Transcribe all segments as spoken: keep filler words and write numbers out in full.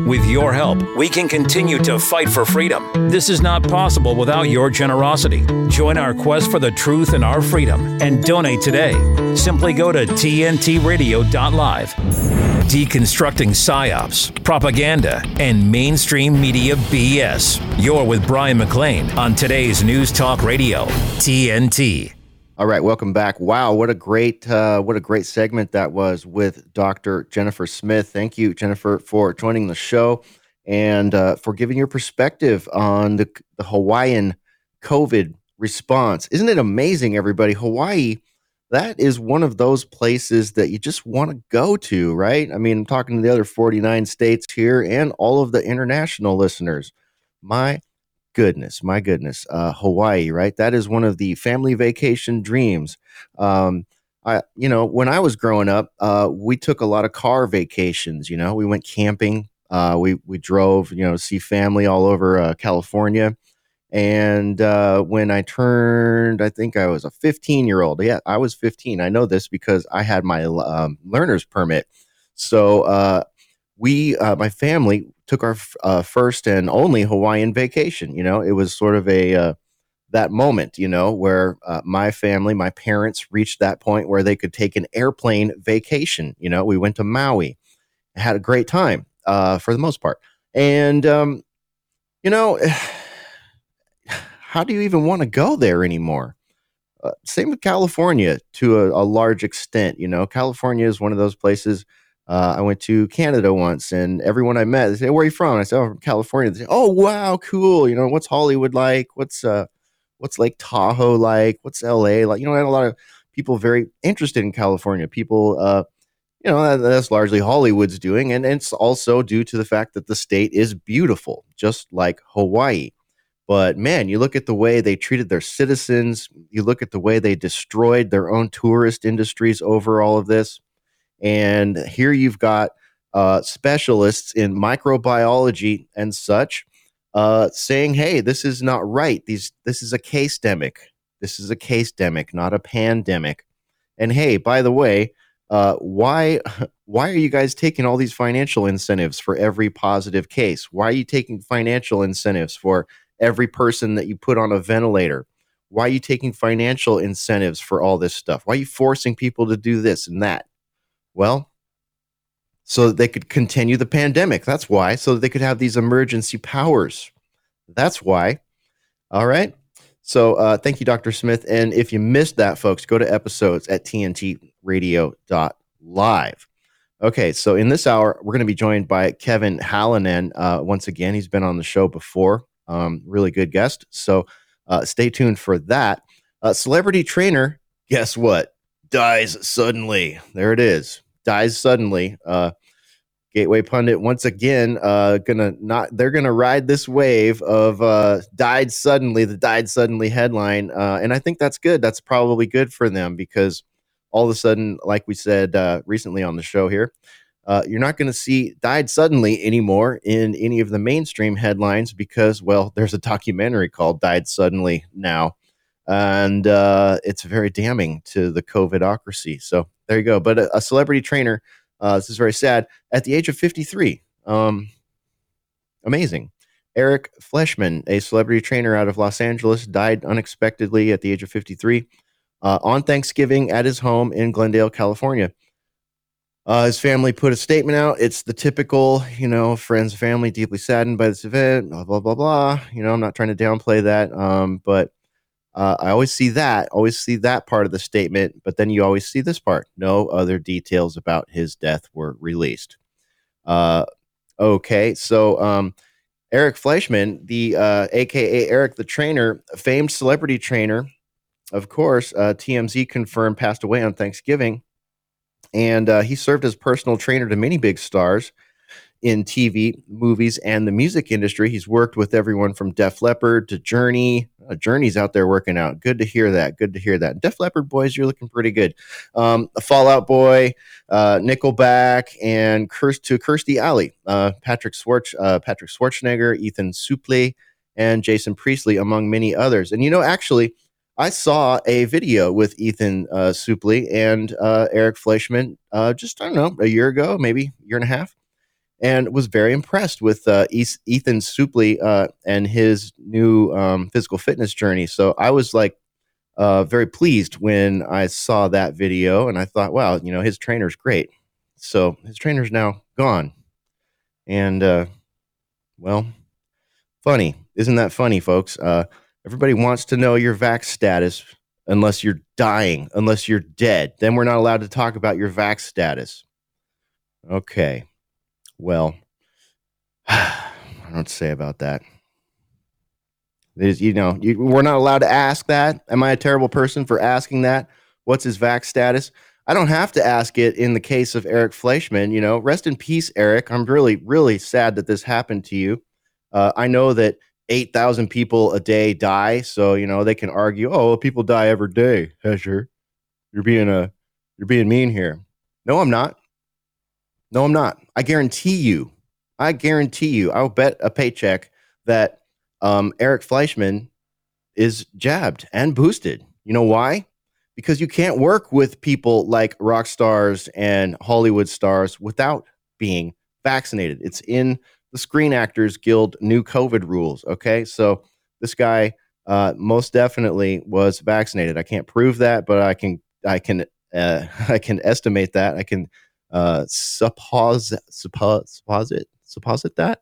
With your help, we can continue to fight for freedom. This is not possible without your generosity. Join our quest for the truth and our freedom and donate today. Simply go to T N T radio dot live. Deconstructing psyops, propaganda, and mainstream media B S. You're with Brian McLean on today's News Talk Radio, T N T. All right, welcome back. Wow, what a great, uh, what a great segment that was with Doctor Jennifer Smith. Thank you, Jennifer, for joining the show and uh, for giving your perspective on the, the Hawaiian COVID response. Isn't it amazing, everybody? Hawaii, that is one of those places that you just want to go to, right? I mean, I'm talking to the other forty-nine states here and all of the international listeners. My goodness, my goodness, uh, Hawaii, right? That is one of the family vacation dreams. Um, I, you know, when I was growing up, uh, we took a lot of car vacations. You know, we went camping. Uh, we we drove, you know, to see family all over uh, California. And uh, when I turned, I think I was a fifteen year old. Yeah, I was fifteen. I know this because I had my um, learner's permit. So uh, we, uh, my family, took our uh, first and only Hawaiian vacation. You know, it was sort of a uh, that moment, you know, where uh, my family, my parents reached that point where they could take an airplane vacation. You know, we went to Maui, had a great time uh, for the most part. And, um, you know, how do you even want to go there anymore? Uh, same with California to a, a large extent. You know, California is one of those places. Uh, I went to Canada once, and everyone I met, they say, "Where are you from?" And I said, "Oh, I'm from California." They say, "Oh, wow, cool. You know, what's Hollywood like? What's uh, what's Lake Tahoe like? What's L A like?" You know, I had a lot of people very interested in California. People, uh, you know, that, that's largely Hollywood's doing, and, and it's also due to the fact that the state is beautiful, just like Hawaii. But man, you look at the way they treated their citizens. You look at the way they destroyed their own tourist industries over all of this. And here you've got uh, specialists in microbiology and such uh, saying, "Hey, this is not right. These this is a case-demic. This is a case-demic, not a pandemic. And hey, by the way, uh, why why are you guys taking all these financial incentives for every positive case? Why are you taking financial incentives for every person that you put on a ventilator? Why are you taking financial incentives for all this stuff? Why are you forcing people to do this and that?" Well, so that they could continue the pandemic. That's why. So that they could have these emergency powers. That's why. All right. So uh, thank you, Doctor Smith. And if you missed that, folks, go to episodes at T N T radio dot live. Okay. So in this hour, we're going to be joined by Kevin Hallinan. Uh, once again, he's been on the show before. Um, really good guest. So uh, stay tuned for that. Uh, celebrity trainer, guess what? Dies suddenly. There it is. Dies suddenly. Uh, Gateway Pundit once again uh, gonna not. They're gonna ride this wave of uh, died suddenly. The died suddenly headline, uh, and I think that's good. That's probably good for them because all of a sudden, like we said uh, recently on the show here, uh, you're not going to see died suddenly anymore in any of the mainstream headlines because, well, there's a documentary called Died Suddenly now. And uh, it's very damning to the COVIDocracy. So there you go. But a, a celebrity trainer, uh, this is very sad, at the age of fifty-three. Um, amazing. Eric Fleshman, a celebrity trainer out of Los Angeles, died unexpectedly at the age of fifty-three uh, on Thanksgiving at his home in Glendale, California. Uh, his family put a statement out. It's the typical, you know, friends and family deeply saddened by this event, blah, blah, blah, blah. You know, I'm not trying to downplay that, um, but Uh, I always see that, always see that part of the statement, but then you always see this part. No other details about his death were released. Uh, okay, so um, Eric Fleshman, the uh, A K A Eric the Trainer, famed celebrity trainer, of course, uh, T M Z confirmed passed away on Thanksgiving, and uh, he served as personal trainer to many big stars in T V, movies, and the music industry. He's worked with everyone from Def Leppard to Journey. Uh, Journey's out there working out. Good to hear that. Good to hear that. Def Leppard, boys, you're looking pretty good. Um, Fall Out Boy, uh, Nickelback, and Kirst- to Kirstie Alley, uh, Patrick Schwartz, uh, Patrick Schwarzenegger, Ethan Suplee, and Jason Priestley, among many others. And you know, actually, I saw a video with Ethan uh, Suplee and uh, Eric Fleshman uh, just, I don't know, a year ago, maybe a year and a half. and was very impressed with uh, Ethan Suplee uh, and his new um, physical fitness journey. So I was like uh, very pleased when I saw that video, and I thought, wow, you know, his trainer's great. So his trainer's now gone. And, uh, well, funny. Isn't that funny, folks? Uh, everybody wants to know your vax status unless you're dying, unless you're dead. Then we're not allowed to talk about your vax status. Okay. Well, I don't know what to say about that. There's, you know, you, we're not allowed to ask that. Am I a terrible person for asking that? What's his vax status? I don't have to ask it in the case of Eric Fleischman. You know, rest in peace, Eric. I'm really, really sad that this happened to you. Uh, I know that eight thousand people a day die, so, you know, they can argue, oh, people die every day. Hesher, you're being a, you're being mean here. No, I'm not. No, I'm not. I guarantee you, I guarantee you, I'll bet a paycheck that um, Eric Fleischman is jabbed and boosted. You know why? Because you can't work with people like rock stars and Hollywood stars without being vaccinated. It's in the Screen Actors Guild new COVID rules. Okay. So this guy uh, most definitely was vaccinated. I can't prove that, but I can, I can, uh, I can estimate that. I can uh, suppose, suppose, supposit, supposit that.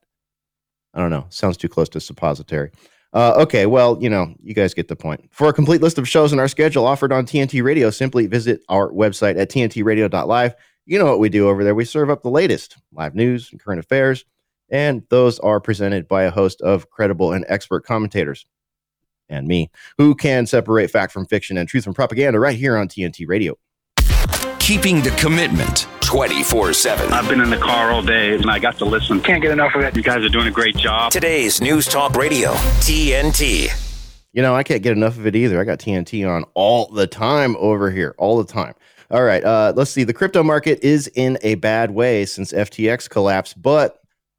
I don't know. Sounds too close to suppository. Uh, okay, well, you know, you guys get the point. For a complete list of shows in our schedule offered on T N T Radio, simply visit our website at T N T radio dot live. You know what we do over there. We serve up the latest live news and current affairs, and those are presented by a host of credible and expert commentators, and me, who can separate fact from fiction and truth from propaganda right here on T N T Radio. Keeping the commitment twenty-four seven. I've been in the car all day and I got to listen. Can't get enough of it. You guys are doing a great job. Today's News Talk Radio, T N T. You know, I can't get enough of it either. I got T N T on all the time over here, all the time. All right, uh, let's see. The crypto market is in a bad way since F T X collapsed, but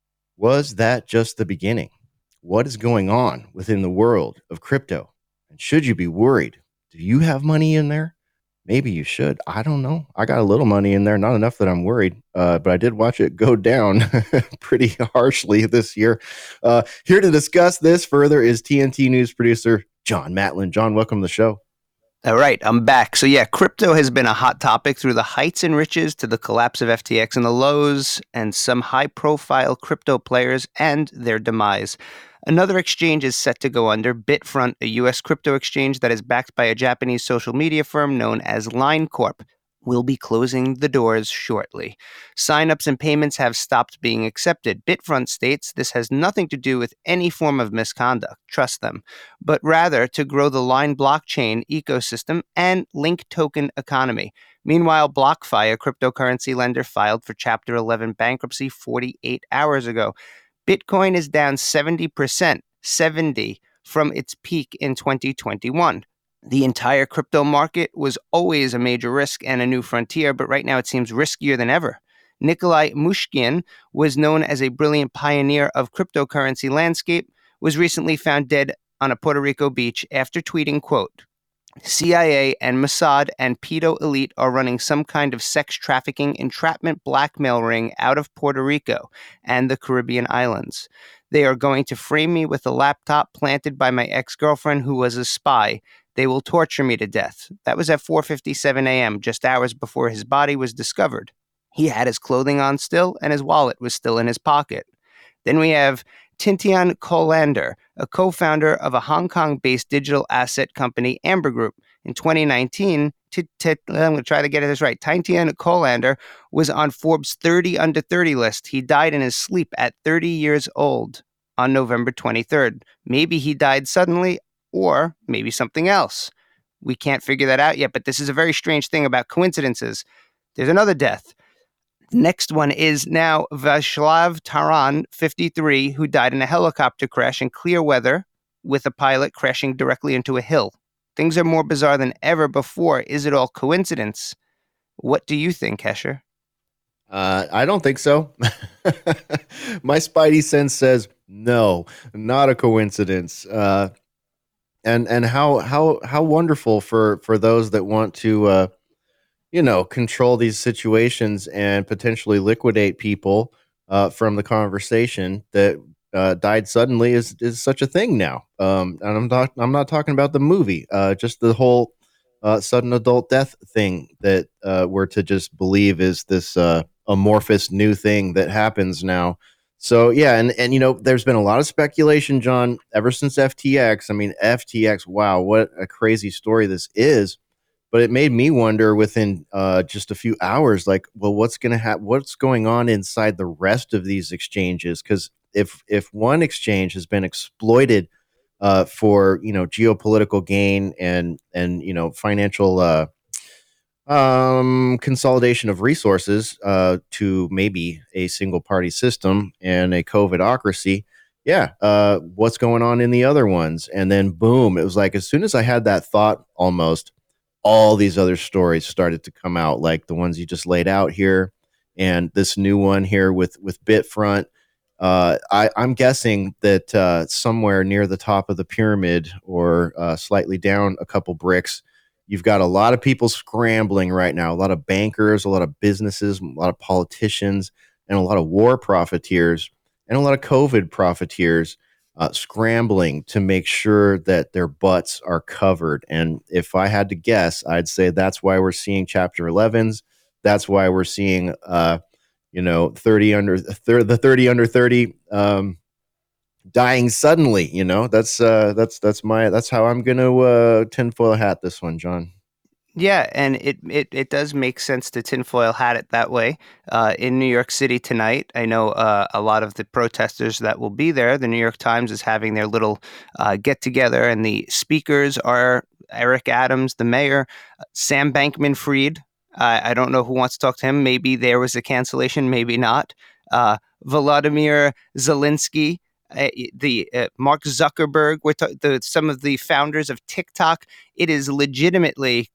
was that just the beginning? What is going on within the world of crypto? And should you be worried? Do you have money in there? Maybe you should. I don't know. I got a little money in there, not enough that I'm worried, uh, but I did watch it go down pretty harshly this year. Uh, here to discuss this further is T N T News producer John Matlin. John, welcome to the show. All right, I'm back. So yeah, crypto has been a hot topic through the heights and riches to the collapse of F T X and the lows, and some high-profile crypto players and their demise. Another exchange is set to go under. Bitfront, a U S crypto exchange that is backed by a Japanese social media firm known as Line Corp, will be closing the doors shortly. Sign-ups and payments have stopped being accepted. Bitfront states this has nothing to do with any form of misconduct, trust them, but rather to grow the Line blockchain ecosystem and link token economy. Meanwhile, BlockFi, a cryptocurrency lender, filed for Chapter eleven bankruptcy forty-eight hours ago. Bitcoin is down seventy percent, seventy, from its peak in twenty twenty-one. The entire crypto market was always a major risk and a new frontier, but right now it seems riskier than ever. Nikolai Mushkin was known as a brilliant pioneer of cryptocurrency landscape, was recently found dead on a Puerto Rico beach after tweeting, quote, C I A and Mossad and pedo elite are running some kind of sex trafficking, entrapment, blackmail ring out of Puerto Rico and the Caribbean islands. They are going to frame me with a laptop planted by my ex-girlfriend who was a spy. They will torture me to death. That was at four fifty-seven a.m., just hours before his body was discovered. He had his clothing on still, and his wallet was still in his pocket. Then we have Titian Colander, a co-founder of a Hong Kong-based digital asset company, Amber Group. In twenty nineteen, t- t- I'm going to try to get this right. Titian Colander was on Forbes thirty under thirty list. He died in his sleep at thirty years old on November twenty-third. Maybe he died suddenly, or maybe something else. We can't figure that out yet, but this is a very strange thing about coincidences. There's another death. The next one is now Vaslav Taran, fifty-three, who died in a helicopter crash in clear weather with a pilot crashing directly into a hill. Things are more bizarre than ever before. Is it all coincidence? What do you think, Hesher? Uh, I don't think so. My spidey sense says no, not a coincidence. Uh, and and how how how wonderful for for those that want to uh, you know, control these situations and potentially liquidate people uh, from the conversation that uh, died suddenly is is such a thing now. Um, and I'm not I'm not talking about the movie, uh, just the whole uh, sudden adult death thing that uh, we're to just believe is this uh, amorphous new thing that happens now. So yeah, and and you know, there's been a lot of speculation, John, ever since F T X. I mean, F T X, wow, what a crazy story this is. But it made me wonder within uh, just a few hours, like, well, what's going to happen? What's going on inside the rest of these exchanges? Because if if one exchange has been exploited uh, for you know geopolitical gain and and you know financial uh, um, consolidation of resources uh, to maybe a single party system and a COVIDocracy. Yeah, uh, what's going on in the other ones? And then boom, it was like as soon as I had that thought, almost all these other stories started to come out, like the ones you just laid out here, and this new one here with with Bitfront. Uh, I, I'm guessing that uh, somewhere near the top of the pyramid, or uh, slightly down a couple bricks, you've got a lot of people scrambling right now. A lot of bankers, a lot of businesses, a lot of politicians, and a lot of war profiteers, and a lot of COVID profiteers uh, scrambling to make sure that their butts are covered. And if I had to guess, I'd say that's why we're seeing Chapter elevens. That's why we're seeing, uh, you know, thirty under thir- the thirty under thirty um, dying suddenly. You know, that's uh, that's that's my that's how I'm going to uh, tinfoil hat this one, John. Yeah, and it, it, it does make sense to tinfoil hat it that way. Uh, in New York City tonight, I know uh, a lot of the protesters that will be there. The New York Times is having their little uh, get-together, and the speakers are Eric Adams, the mayor, Sam Bankman-Fried. Uh, I don't know who wants to talk to him. Maybe there was a cancellation, maybe not. Uh, Volodymyr Zelensky, uh, the uh, Mark Zuckerberg, we're ta- the, some of the founders of TikTok. It is legitimately...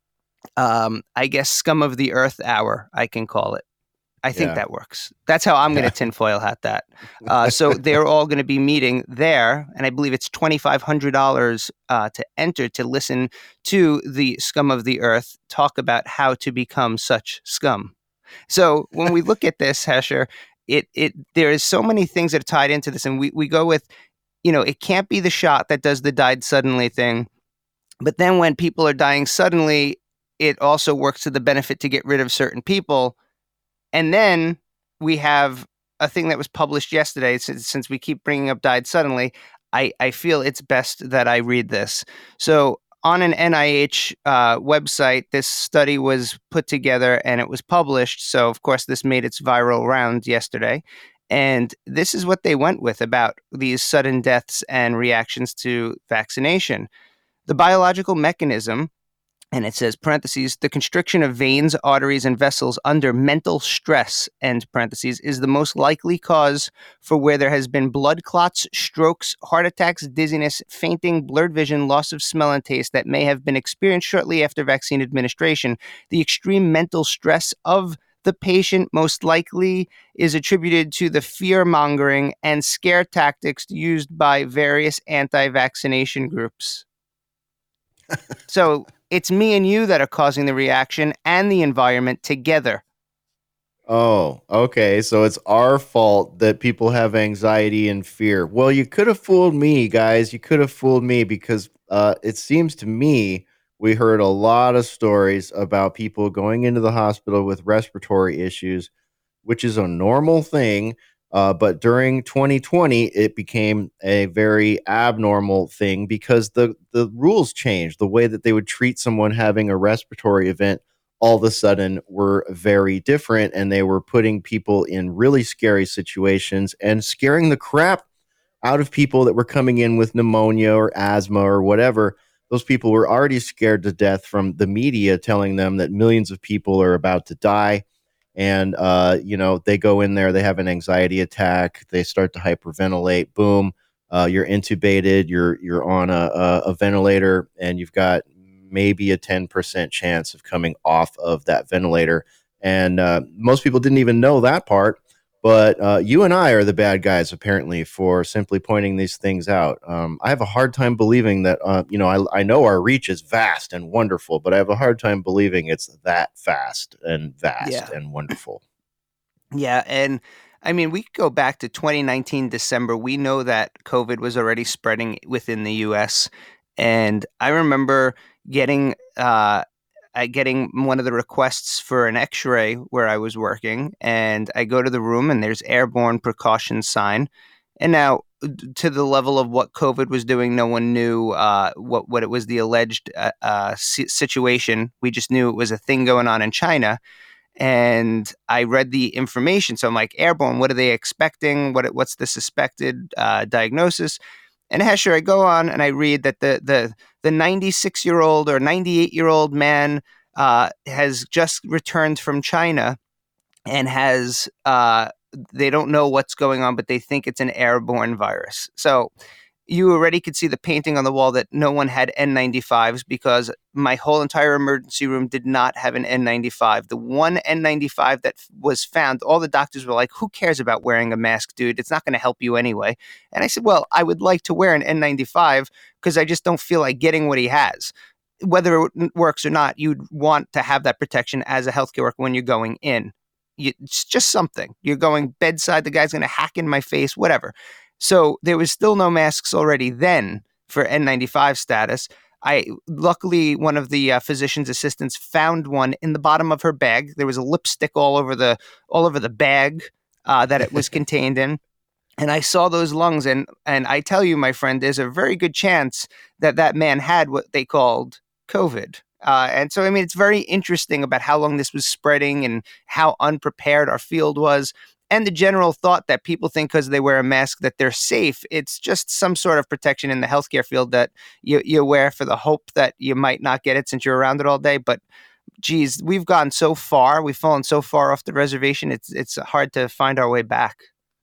Um, I guess scum of the earth hour, I can call it. I think Yeah. that works. That's how I'm going to tinfoil hat that. Uh, so they're all going to be meeting there, and I believe it's twenty-five hundred dollars uh, to enter to listen to the scum of the earth talk about how to become such scum. So when we look at this, Hesher, it it there is so many things that are tied into this, and we, we go with, you know, it can't be the shot that does the died suddenly thing. But then when people are dying suddenly, it also works to the benefit to get rid of certain people. And then we have a thing that was published yesterday. Since, since we keep bringing up died suddenly, I, I feel it's best that I read this. So on an N I H uh, website, this study was put together and it was published. So, of course, this made its viral round yesterday. And this is what they went with about these sudden deaths and reactions to vaccination. The biological mechanism, and it says, parentheses, the constriction of veins, arteries, and vessels under mental stress, end parentheses, is the most likely cause for where there has been blood clots, strokes, heart attacks, dizziness, fainting, blurred vision, loss of smell and taste that may have been experienced shortly after vaccine administration. The extreme mental stress of the patient most likely is attributed to the fear-mongering and scare tactics used by various anti-vaccination groups. So it's me and you that are causing the reaction and the environment together. Oh, okay. So it's our fault that people have anxiety and fear. Well, you could have fooled me, guys. You could have fooled me because uh, it seems to me we heard a lot of stories about people going into the hospital with respiratory issues, which is a normal thing. Uh, but during twenty twenty, it became a very abnormal thing because the, the rules changed. The way that they would treat someone having a respiratory event all of a sudden were very different, and they were putting people in really scary situations and scaring the crap out of people that were coming in with pneumonia or asthma or whatever. Those people were already scared to death from the media telling them that millions of people are about to die. And, uh, you know, they go in there, they have an anxiety attack, they start to hyperventilate, boom, uh, you're intubated, you're you're on a, a, a ventilator, and you've got maybe a ten percent chance of coming off of that ventilator. And uh, most people didn't even know that part, but uh, you and I are the bad guys, apparently, for simply pointing these things out. Um, I have a hard time believing that, uh, you know, I, I know our reach is vast and wonderful, but I have a hard time believing it's that fast and vast Yeah. and wonderful. Yeah, and I mean, we could go back to twenty nineteen December. We know that COVID was already spreading within the U S. And I remember getting uh, getting one of the requests for an x-ray where I was working. And I go to the room and there's airborne precaution sign. And now, to the level of what COVID was doing, no one knew uh, what, what it was, the alleged uh, uh, situation. We just knew it was a thing going on in China. And I read the information. So I'm like, airborne, what are they expecting? What What's the suspected uh, diagnosis? And Hesher, I go on and I read that the the the ninety-six-year-old or ninety-eight-year-old man uh, has just returned from China and has... Uh, they don't know what's going on, but they think it's an airborne virus. So you already could see the painting on the wall that no one had N ninety-fives because my whole entire emergency room did not have an N ninety-five. The one N ninety-five that was found, all the doctors were like, who cares about wearing a mask, dude? It's not going to help you anyway. And I said, well, I would like to wear an N ninety-five because I just don't feel like getting what he has. Whether it works or not, you'd want to have that protection as a healthcare worker when you're going in. You, it's just something. You're going bedside, the guy's going to hack in my face, whatever. So there was still no masks already then for N ninety-five status. I luckily, one of the uh, physician's assistants found one in the bottom of her bag. There was a lipstick all over the all over the bag uh, that it was contained in. And I saw those lungs, and and I tell you, my friend, there's a very good chance that that man had what they called COVID. Uh, and so, I mean, it's very interesting about how long this was spreading and how unprepared our field was. And the general thought that people think because they wear a mask that they're safe. It's just some sort of protection in the healthcare field that you, you wear for the hope that you might not get it since you're around it all day. But geez, we've gone so far. We've fallen so far off the reservation. It's, it's hard to find our way back.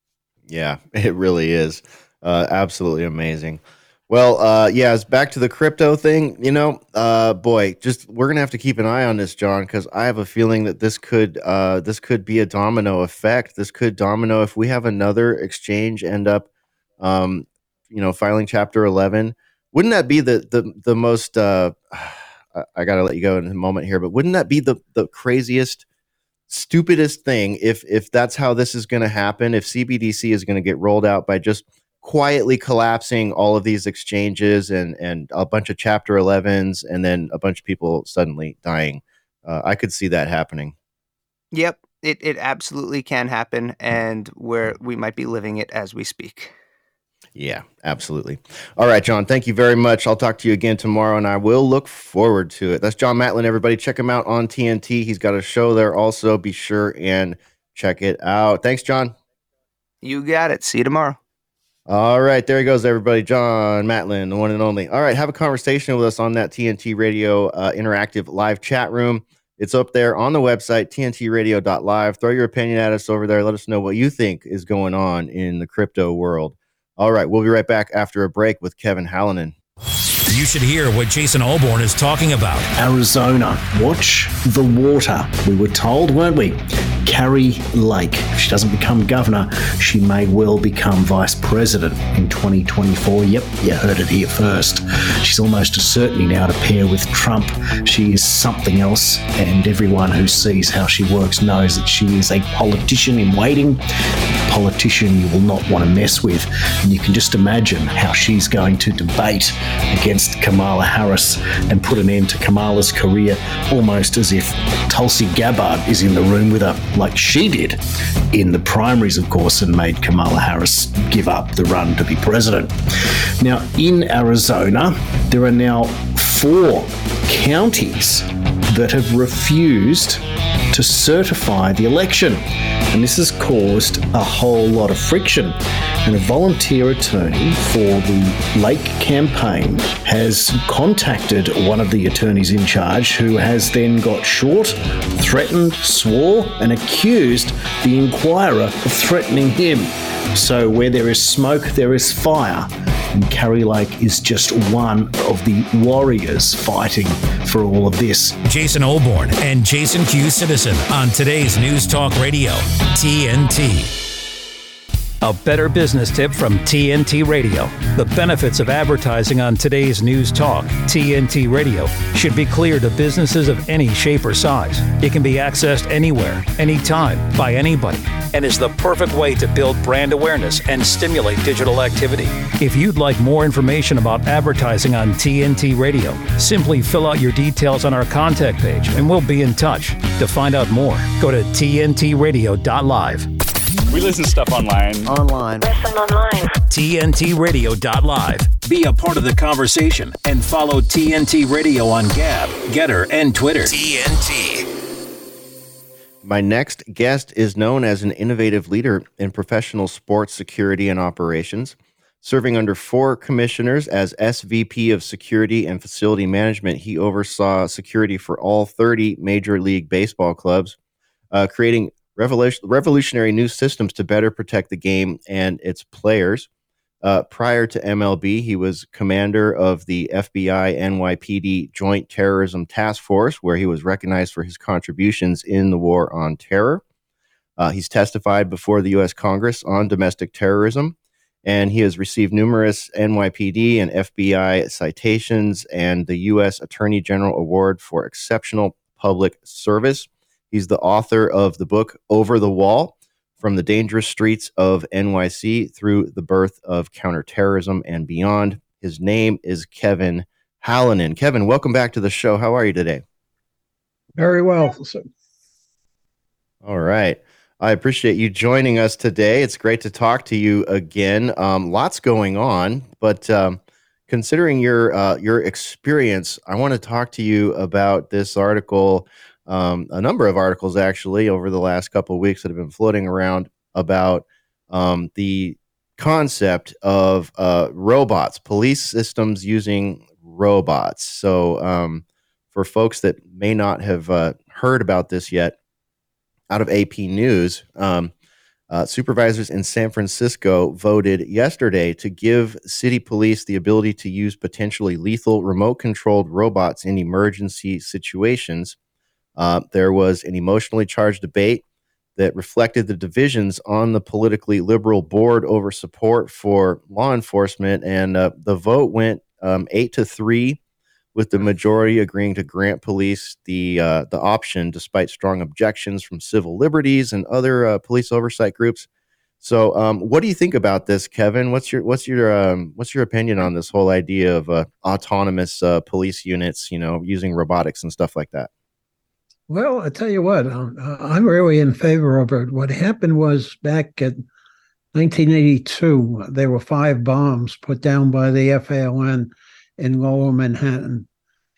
Yeah, it really is. Uh, absolutely amazing. Well, uh, yeah, it's back to the crypto thing. You know, uh, boy, just we're gonna have to keep an eye on this, John, because I have a feeling that this could uh, this could be a domino effect. This could domino if we have another exchange end up, um, you know, filing Chapter eleven. Wouldn't that be the the the most? Uh, I, I gotta let you go in a moment here, but wouldn't that be the the craziest, stupidest thing if if that's how this is going to happen? If C B D C is going to get rolled out by just quietly collapsing all of these exchanges and and a bunch of Chapter elevens and then a bunch of people suddenly dying. Uh, I could see that happening. Yep, it, it absolutely can happen, and where we might be living it as we speak. Yeah, absolutely. All right, John, thank you very much. I'll talk to you again tomorrow, and I will look forward to it. That's John Matlin, everybody. Check him out on T N T. He's got a show there also. Be sure and check it out. Thanks, John. You got it. See you tomorrow. All right, there he goes, everybody. John Matlin, the one and only. All right, have a conversation with us on that T N T Radio uh, interactive live chat room. It's up there on the website, T N T radio dot live. Throw your opinion at us over there. Let us know what you think is going on in the crypto world. All right, we'll be right back after a break with Kevin Hallinan. You should hear what Jason Olbourne is talking about. Arizona, watch the water. We were told, weren't we? Kari Lake. If she doesn't become governor, she may well become vice president in twenty twenty-four. Yep, you heard it here first. She's almost a certainty now to pair with Trump. She is something else, and everyone who sees how she works knows that she is a politician in waiting, a politician you will not want to mess with. And you can just imagine how she's going to debate against Kamala Harris and put an end to Kamala's career, almost as if Tulsi Gabbard is in the room with her, like she did in the primaries, of course, and made Kamala Harris give up the run to be president. Now, in Arizona, there are now four counties that have refused to certify the election. And this has caused a whole lot of friction. And a volunteer attorney for the Lake campaign has contacted one of the attorneys in charge, who has then got short, threatened, swore, and accused the Inquirer of threatening him. So where there is smoke, there is fire. And Kari Lake is just one of the warriors fighting for all of this. Jason Olbourne and Jason Q. Citizen on today's News Talk Radio, T N T. A better business tip from T N T Radio. The benefits of advertising on today's news talk, T N T Radio, should be clear to businesses of any shape or size. It can be accessed anywhere, anytime, by anybody, and is the perfect way to build brand awareness and stimulate digital activity. If you'd like more information about advertising on T N T Radio, simply fill out your details on our contact page and we'll be in touch. To find out more, go to T N T radio dot live. We listen to stuff online. Online. Listen online. T N T radio dot live. Be a part of the conversation and follow T N T Radio on Gab, Getter, and Twitter. T N T. My next guest is known as an innovative leader in professional sports security and operations, serving under four commissioners as S V P of Security and Facility Management. He oversaw security for all thirty Major League Baseball clubs, uh, creating revolution, revolutionary new systems to better protect the game and its players. Uh, prior to M L B, he was commander of the F B I N Y P D Joint Terrorism Task Force, where he was recognized for his contributions in the war on terror. Uh, he's testified before the U S Congress on domestic terrorism, and he has received numerous N Y P D and F B I citations and the U S Attorney General Award for Exceptional Public Service. He's the author of the book Over the Wall, From the Dangerous Streets of N Y C Through the Birth of Counterterrorism and Beyond. His name is Kevin Hallinan. Kevin, welcome back to the show. How are you today? Very well. All right. I appreciate you joining us today. It's great to talk to you again. Um, lots going on, but um, considering your uh, your experience, I want to talk to you about this article. Um, a number of articles actually over the last couple of weeks that have been floating around about um, the concept of uh, robots, police systems using robots. So um, for folks that may not have uh, heard about this yet, out of A P News, um, uh, supervisors in San Francisco voted yesterday to give city police the ability to use potentially lethal remote-controlled robots in emergency situations. Uh, there was an emotionally charged debate that reflected the divisions on the politically liberal board over support for law enforcement, and uh, the vote went um, eight to three, with the majority agreeing to grant police the uh, the option, despite strong objections from civil liberties and other uh, police oversight groups. So, um, what do you think about this, Kevin? What's your what's your um, what's your opinion on this whole idea of uh, autonomous uh, police units, you know, using robotics and stuff like that? Well, I tell you what, um, I'm really in favor of it. What happened was back in nineteen eighty-two, there were five bombs put down by the F A L N in Lower Manhattan.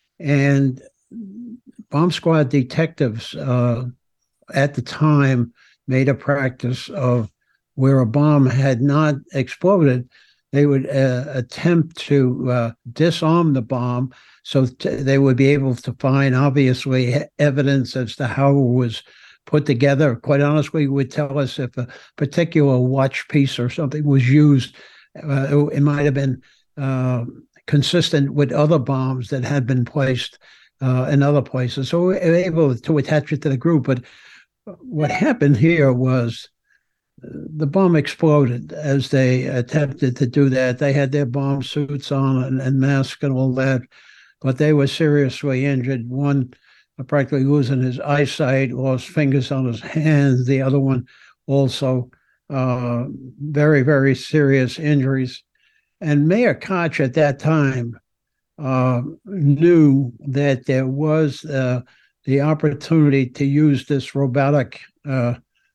And bomb squad detectives uh, at the time made a practice of where a bomb had not exploded, they would uh, attempt to uh, disarm the bomb so t- they would be able to find, obviously, evidence as to how it was put together. Quite honestly, it would tell us if a particular watch piece or something was used. Uh, it might have been uh, consistent with other bombs that had been placed uh, in other places. So we were able to attach it to the group. But what happened here was the bomb exploded as they attempted to do that. They had their bomb suits on and, and masks and all that, but they were seriously injured. One practically losing his eyesight, lost fingers on his hands. The other one also uh, very, very serious injuries. And Mayor Koch at that time uh, knew that there was uh, the opportunity to use this robotic uh,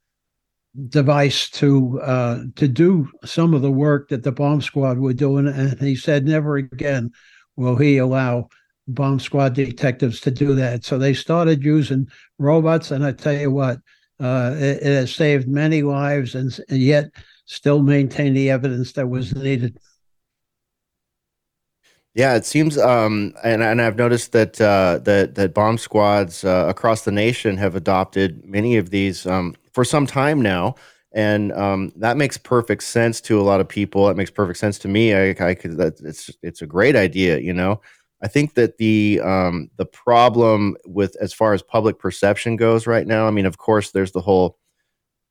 device to uh, to do some of the work that the bomb squad were doing. And he said never again will he allow bomb squad detectives to do that. So they started using robots, and I tell you what, uh, it, it has saved many lives and, and yet still maintain the evidence that was needed. Yeah, it seems, um, and, and I've noticed that uh, that that bomb squads uh, across the nation have adopted many of these um, for some time now, and um, that makes perfect sense to a lot of people. It makes perfect sense to me. I, I could, that, it's it's a great idea, you know. I think that the um, the problem with as far as public perception goes right now, I mean, of course, there's the whole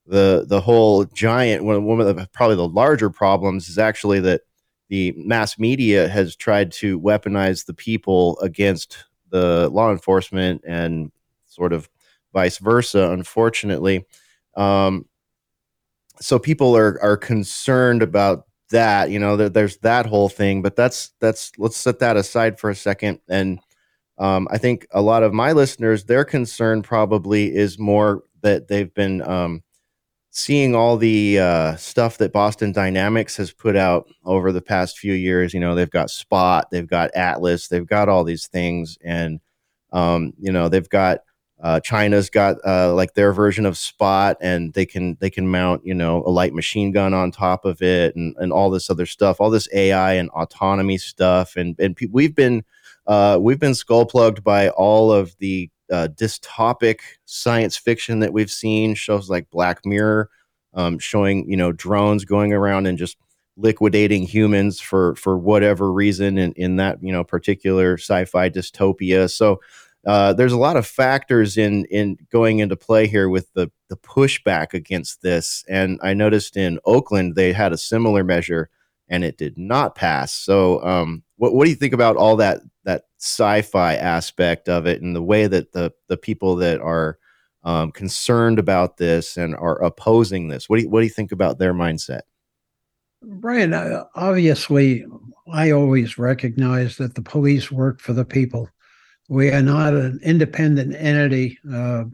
the the whole giant one, one of the probably the larger problems is actually that the mass media has tried to weaponize the people against the law enforcement and sort of vice versa, unfortunately. Um, so people are are concerned about that, you know, there, there's that whole thing, but that's that's let's set that aside for a second. And um, I think a lot of my listeners, their concern probably is more that they've been um, seeing all the uh, stuff that Boston Dynamics has put out over the past few years. You know, they've got Spot, they've got Atlas, they've got all these things, and um, you know, they've got uh, China's got uh, like their version of Spot, and they can they can mount, you know, a light machine gun on top of it, and and all this other stuff, all this A I and autonomy stuff, and and pe- we've been uh, we've been skull plugged by all of the Uh, dystopic science fiction that we've seen, shows like Black Mirror, um, showing, you know, drones going around and just liquidating humans for for whatever reason in, in that, you know, particular sci-fi dystopia. So uh, there's a lot of factors in in going into play here with the the pushback against this. And I noticed in Oakland they had a similar measure and it did not pass. So um, what what do you think about all that that sci-fi aspect of it and the way that the the people that are um, concerned about this and are opposing this? What do you, what do you think about their mindset? Brian, uh, obviously, I always recognize that the police work for the people. We are not an independent entity. Uh,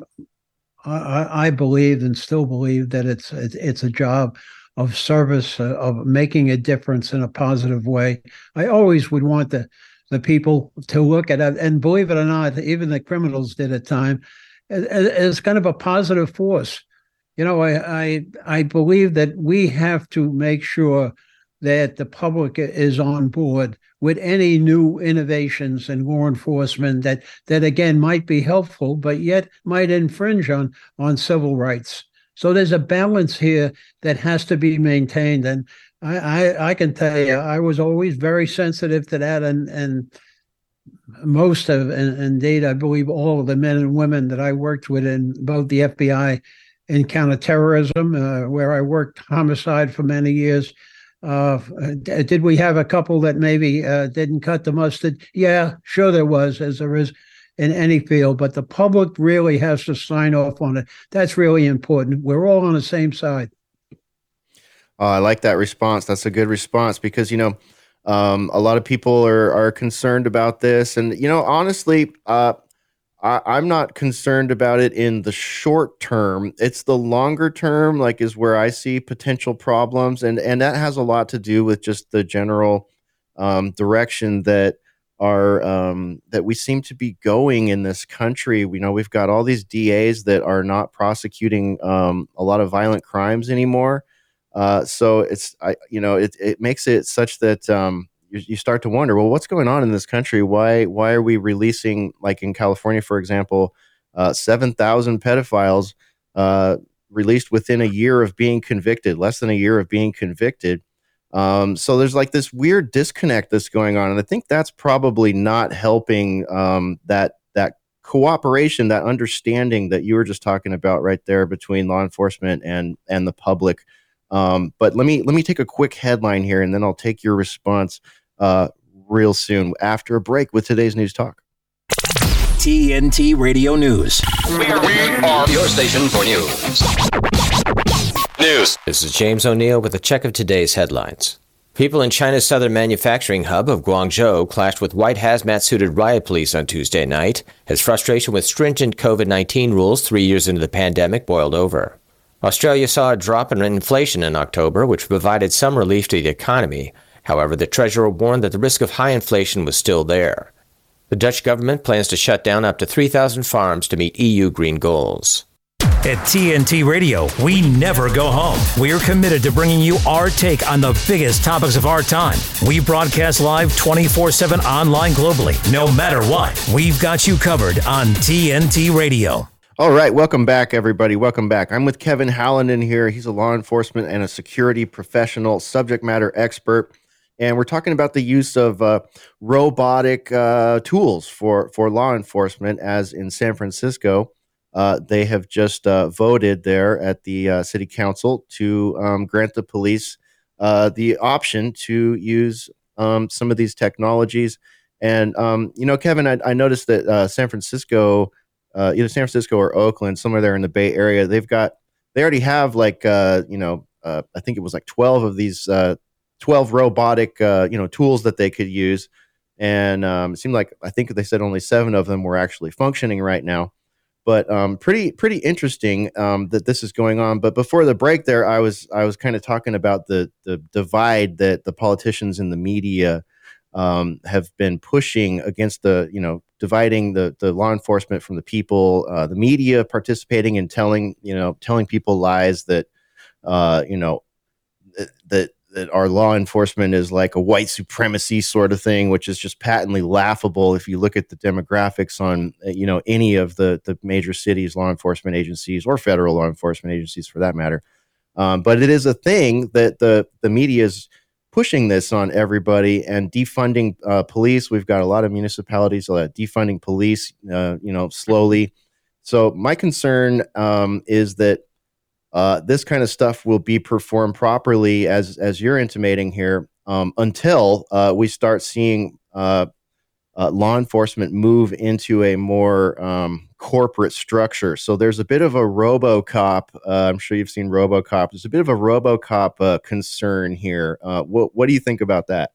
I, I believe and still believe that it's it's, it's a job of service, uh, of making a difference in a positive way. I always would want the the people to look at it, and believe it or not, even the criminals did at time, as, as kind of a positive force. You know, I, I I believe that we have to make sure that the public is on board with any new innovations in law enforcement that that again might be helpful, but yet might infringe on on civil rights. So there's a balance here that has to be maintained, and I, I, I can tell you, I was always very sensitive to that, and and most of, and indeed, I believe all of the men and women that I worked with in both the F B I and counterterrorism, uh, where I worked homicide for many years. Uh, did we have a couple that maybe uh, didn't cut the mustard? Yeah, sure there was, as there is in any field, but the public really has to sign off on it. That's really important. We're all on the same side. Uh, I like that response. That's a good response because, you know, um, a lot of people are, are concerned about this. And, you know, honestly, uh, I, I'm not concerned about it in the short term. It's the longer term, like, is where I see potential problems. And, and that has a lot to do with just the general um, direction that are um, that we seem to be going in this country. We know we've got all these D As that are not prosecuting um, a lot of violent crimes anymore. Uh, so it's, I, you know, it, it makes it such that um, you, you start to wonder, well, what's going on in this country? Why, why are we releasing, like in California, for example, uh, seven thousand pedophiles uh, released within a year of being convicted, less than a year of being convicted. Um, so there's like this weird disconnect that's going on. And I think that's probably not helping um, that, that cooperation, that understanding that you were just talking about right there between law enforcement and, and the public. Um, but let me let me take a quick headline here, and then I'll take your response uh, real soon after a break with today's News Talk. T N T Radio News. We are, we are your station for news. News. This is James O'Neill with a check of today's headlines. People in China's southern manufacturing hub of Guangzhou clashed with white hazmat-suited riot police on Tuesday night as frustration with stringent COVID nineteen rules three years into the pandemic boiled over. Australia saw a drop in inflation in October, which provided some relief to the economy. However, the Treasurer warned that the risk of high inflation was still there. The Dutch government plans to shut down up to three thousand farms to meet E U green goals. At T N T Radio, we never go home. We're committed to bringing you our take on the biggest topics of our time. We broadcast live twenty-four seven online globally. No matter what, we've got you covered on T N T Radio. All right, welcome back, everybody. Welcome back. I'm with Kevin Hallinan here. He's a law enforcement and a security professional, subject matter expert, and we're talking about the use of uh, robotic uh, tools for, for law enforcement, as in San Francisco. uh, they have just uh, voted there at the uh, city council to um, grant the police uh, the option to use um, some of these technologies. And, um, you know, Kevin, I, I noticed that uh, San Francisco, uh, either San Francisco or Oakland, somewhere there in the Bay Area, they've got, they already have like, uh, you know, uh, I think it was like twelve of these, uh, twelve robotic, uh, you know, tools that they could use. And um, it seemed like, I think they said only seven of them were actually functioning right now. But um, pretty, pretty interesting um, that this is going on. But before the break there, I was, I was kind of talking about the, the divide that the politicians and the media um, have been pushing against the, you know, dividing the, the law enforcement from the people, uh, the media participating in telling, you know, telling people lies that, uh, you know, th- that, that our law enforcement is like a white supremacy sort of thing, which is just patently laughable if you look at the demographics on, you know, any of the, the major cities, law enforcement agencies, or federal law enforcement agencies for that matter. Um, but it is a thing that the, the media is pushing this on everybody and defunding uh, police. We've got a lot of municipalities uh, defunding police, uh, you know, slowly. So my concern um, is that uh, this kind of stuff will be performed properly, as as you're intimating here, um, until uh, we start seeing uh, uh, law enforcement move into a more um, corporate structure. So there's a bit of a RoboCop. Uh, I'm sure you've seen RoboCop. There's a bit of a RoboCop uh, concern here. Uh, what what do you think about that?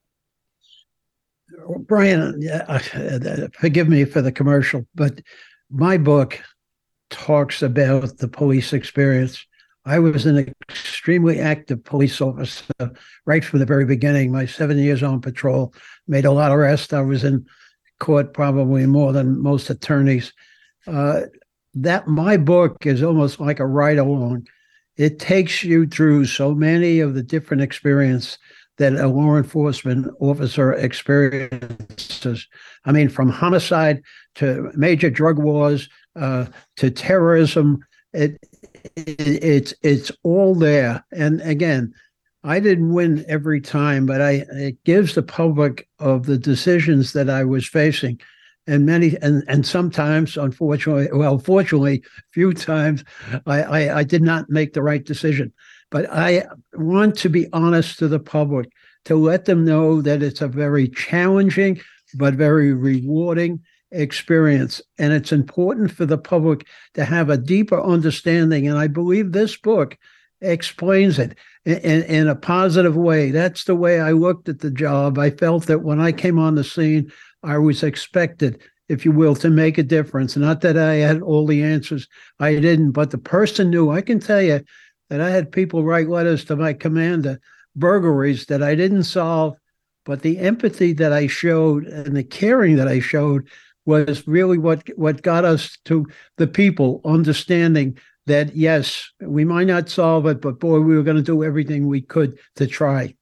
Brian, uh, forgive me for the commercial, but my book talks about the police experience. I was an extremely active police officer right from the very beginning. My seven years on patrol, made a lot of arrests. I was in court probably more than most attorneys. Uh, that my book is almost like a ride along. It takes you through so many of the different experiences that a law enforcement officer experiences. I mean, from homicide to major drug wars uh, to terrorism, it, it it's it's all there. And again, I didn't win every time, but I it gives the public of the decisions that I was facing. And many, and, and sometimes, unfortunately, well, fortunately, few times, I, I, I did not make the right decision. But I want to be honest to the public, to let them know that it's a very challenging, but very rewarding experience. And it's important for the public to have a deeper understanding. And I believe this book explains it in, in, in a positive way. That's the way I looked at the job. I felt that when I came on the scene, I was expected, if you will, to make a difference. Not that I had all the answers. I didn't, but the person knew. I can tell you that I had people write letters to my commander, burglaries that I didn't solve, but the empathy that I showed and the caring that I showed was really what, what got us to the people understanding that, yes, we might not solve it, but boy, we were going to do everything we could to try.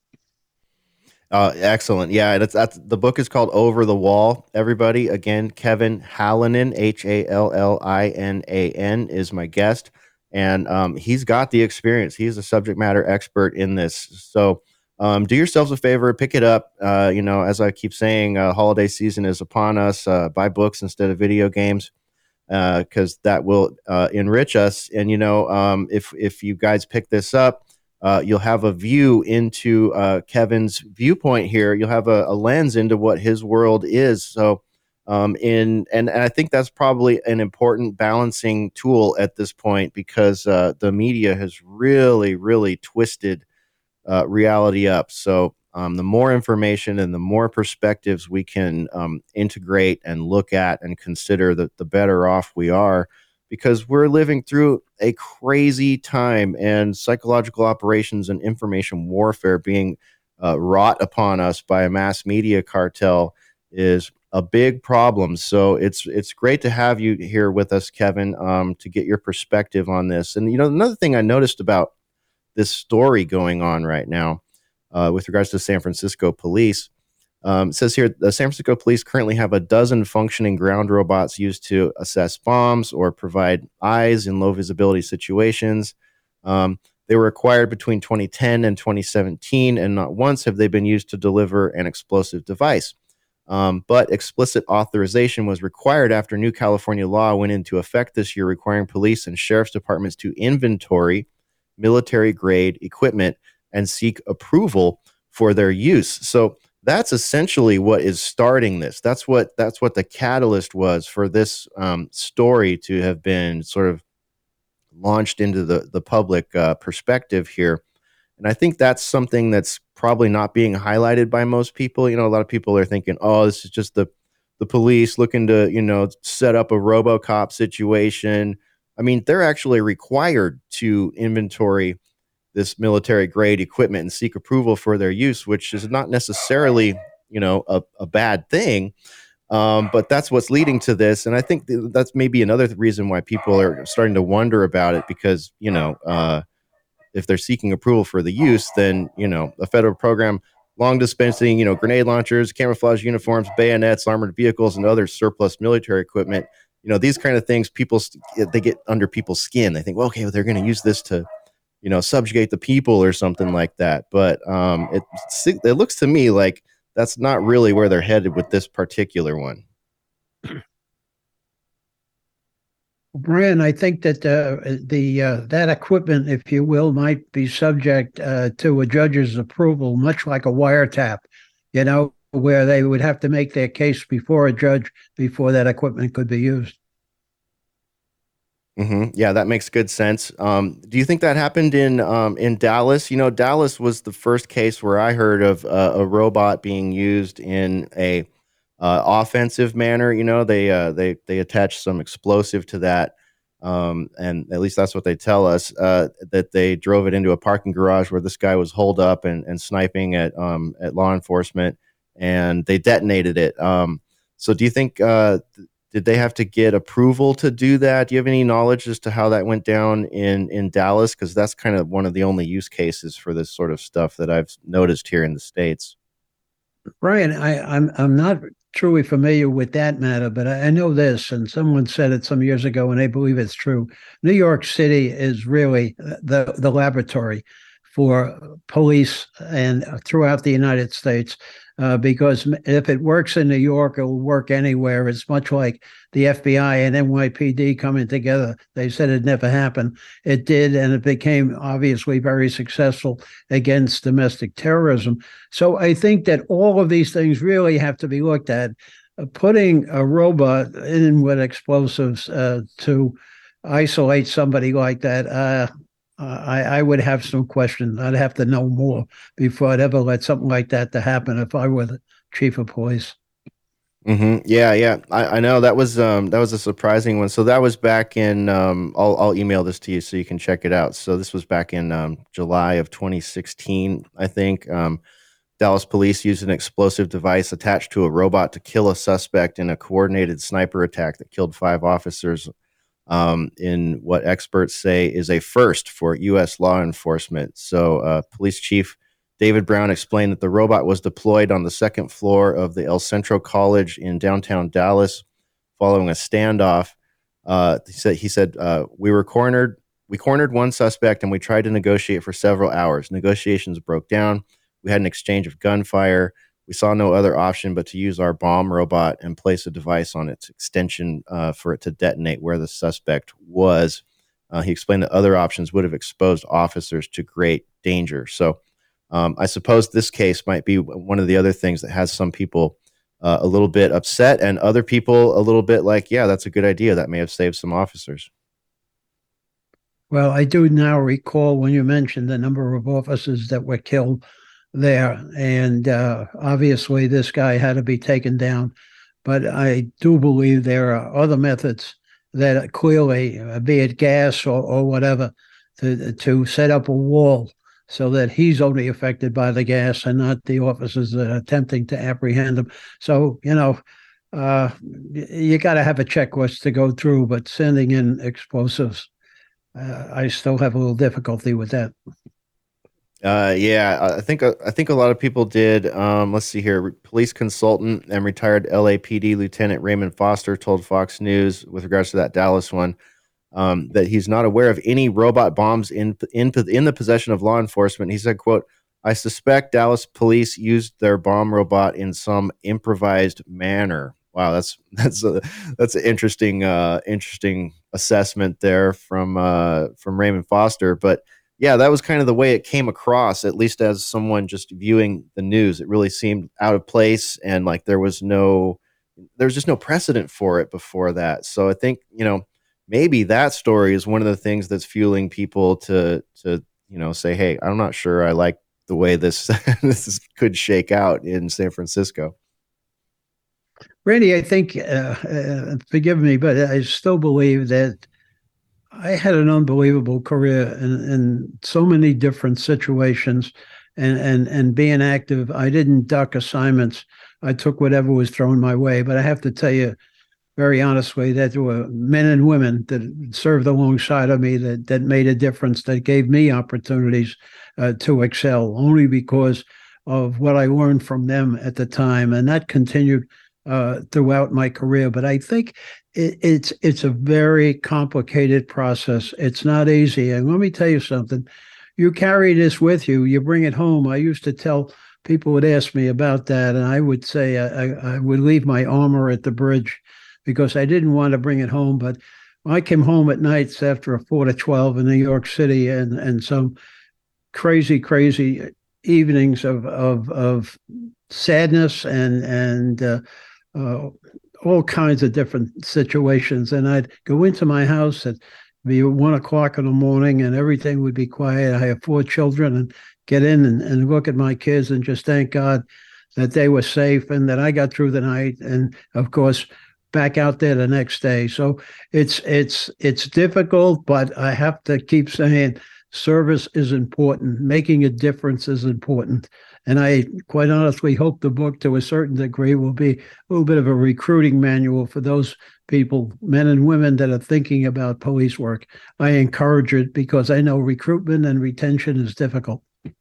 Uh, excellent. Yeah, that's, that's the book is called Over the Wall. Everybody, again, Kevin Hallinan, H A L L I N A N, is my guest. And um, he's got the experience. He's a subject matter expert in this. So um, do yourselves a favor, pick it up. Uh, you know, as I keep saying, uh, holiday season is upon us. Uh, buy books instead of video games, because uh, that will uh, enrich us. And, you know, um, if, if you guys pick this up, uh, you'll have a view into uh, Kevin's viewpoint here. You'll have a, a lens into what his world is. So Um, in and, and I think that's probably an important balancing tool at this point, because uh, the media has really, really twisted uh, reality up. So um, the more information and the more perspectives we can um, integrate and look at and consider, the, the better off we are, because we're living through a crazy time, and psychological operations and information warfare being uh, wrought upon us by a mass media cartel is a big problem. So it's it's great to have you here with us, Kevin, um, to get your perspective on this. And, you know, another thing I noticed about this story going on right now uh, with regards to San Francisco police, um, it says here, the San Francisco police currently have a dozen functioning ground robots used to assess bombs or provide eyes in low visibility situations. Um, they were acquired between twenty ten and twenty seventeen, and not once have they been used to deliver an explosive device. Um, but explicit authorization was required after new California law went into effect this year, requiring police and sheriff's departments to inventory military-grade equipment and seek approval for their use. So that's essentially what is starting this. That's what that's what the catalyst was for this um, story to have been sort of launched into the the public uh, perspective here. And I think that's something that's probably not being highlighted by most people. You know, a lot of people are thinking, "Oh, this is just the the police looking to, you know, set up a RoboCop situation." I mean, they're actually required to inventory this military grade equipment and seek approval for their use, which is not necessarily, you know, a, a bad thing. Um, but that's what's leading to this. And I think th- that's maybe another th- reason why people are starting to wonder about it, because, you know, uh, if they're seeking approval for the use, then, you know, a federal program, long dispensing, you know, grenade launchers, camouflage uniforms, bayonets, armored vehicles, and other surplus military equipment, you know, these kind of things, people, they get under people's skin. They think, well, okay, well, they're going to use this to, you know, subjugate the people or something like that. But um, it, it looks to me like that's not really where they're headed with this particular one. Brian, I think that uh, the uh, that equipment, if you will, might be subject uh, to a judge's approval, much like a wiretap, you know, where they would have to make their case before a judge before that equipment could be used. Mm-hmm. Yeah, that makes good sense. Um, do you think that happened in um, in Dallas? You know, Dallas was the first case where I heard of uh, a robot being used in a uh, offensive manner. You know, they uh, they they attached some explosive to that, um, and at least that's what they tell us. Uh, that they drove it into a parking garage where this guy was holed up and, and sniping at um, at law enforcement, and they detonated it. Um, so, do you think? Uh, th- Did they have to get approval to do that? Do you have any knowledge as to how that went down in, in Dallas? Because that's kind of one of the only use cases for this sort of stuff that I've noticed here in the States. Brian, I, I'm I'm not truly familiar with that matter, but I, I know this, and someone said it some years ago, and I believe it's true. New York City is really the, the laboratory for police and throughout the United States. Uh, because if it works in New York, it will work anywhere. It's much like the F B I and N Y P D coming together. They said it never happened. It did, and it became obviously very successful against domestic terrorism. So I think that all of these things really have to be looked at. Uh, putting a robot in with explosives uh, to isolate somebody like that, uh, Uh, I, I would have some questions. I'd have to know more before I'd ever let something like that to happen if I were the chief of police. Mm-hmm. Yeah, yeah, I, I know that was um, that was a surprising one. So that was back in. Um, I'll I'll email this to you so you can check it out. So this was back in um, July of twenty sixteen, I think. Um, Dallas police used an explosive device attached to a robot to kill a suspect in a coordinated sniper attack that killed five officers. Um, in what experts say is a first for U S law enforcement. So uh, Police Chief David Brown explained that the robot was deployed on the second floor of the El Centro College in downtown Dallas following a standoff. Uh, he said, he said uh, we were cornered. We cornered one suspect and we tried to negotiate for several hours. Negotiations broke down. We had an exchange of gunfire. We saw no other option but to use our bomb robot and place a device on its extension uh, for it to detonate where the suspect was. Uh, he explained that other options would have exposed officers to great danger. So um, I suppose this case might be one of the other things that has some people uh, a little bit upset and other people a little bit like, yeah, that's a good idea. That may have saved some officers. Well, I do now recall when you mentioned the number of officers that were killed there. And uh, obviously this guy had to be taken down. But I do believe there are other methods that clearly, uh, be it gas or, or whatever, to, to set up a wall so that he's only affected by the gas and not the officers that are attempting to apprehend him. So, you know, uh, you got to have a checklist to go through, but sending in explosives, uh, I still have a little difficulty with that. Uh, yeah, I think I think a lot of people did. Um, let's see here. Police consultant and retired L A P D Lieutenant Raymond Foster told Fox News with regards to that Dallas one um, that he's not aware of any robot bombs in in in the possession of law enforcement. He said, "quote I suspect Dallas police used their bomb robot in some improvised manner. Wow, that's that's a that's an interesting uh, interesting assessment there from uh, from Raymond Foster. But yeah, that was kind of the way it came across, at least as someone just viewing the news. It really seemed out of place, and like there was no there was just no precedent for it before that. So I think, you know, maybe that story is one of the things that's fueling people to to you know say, hey, I'm not sure I like the way this this is, could shake out in San Francisco. Randy, I think, uh, uh, forgive me, but I still believe that I had an unbelievable career in, in so many different situations, and, and, and being active, I didn't duck assignments. I took whatever was thrown my way. But I have to tell you very honestly that there were men and women that served alongside of me that, that made a difference, that gave me opportunities uh, to excel only because of what I learned from them at the time. And that continued Uh, throughout my career. But I think it, it's it's a very complicated process. It's not easy. And let me tell you something. You carry this with you. You bring it home. I used to tell people would ask me about that, and I would say I, I would leave my armor at the bridge because I didn't want to bring it home. But I came home at nights after a four to twelve in New York City, and and some crazy, crazy evenings of of of sadness and and uh, Uh, all kinds of different situations. And I'd go into my house at be one o'clock in the morning and everything would be quiet. I have four children, and get in and, and look at my kids and just thank God that they were safe and that I got through the night. And of course, back out there the next day. So it's, it's, it's difficult, but I have to keep saying service is important. Making a difference is important. And I quite honestly hope the book, to a certain degree, will be a little bit of a recruiting manual for those people, men and women, that are thinking about police work. I encourage it because I know recruitment and retention is difficult.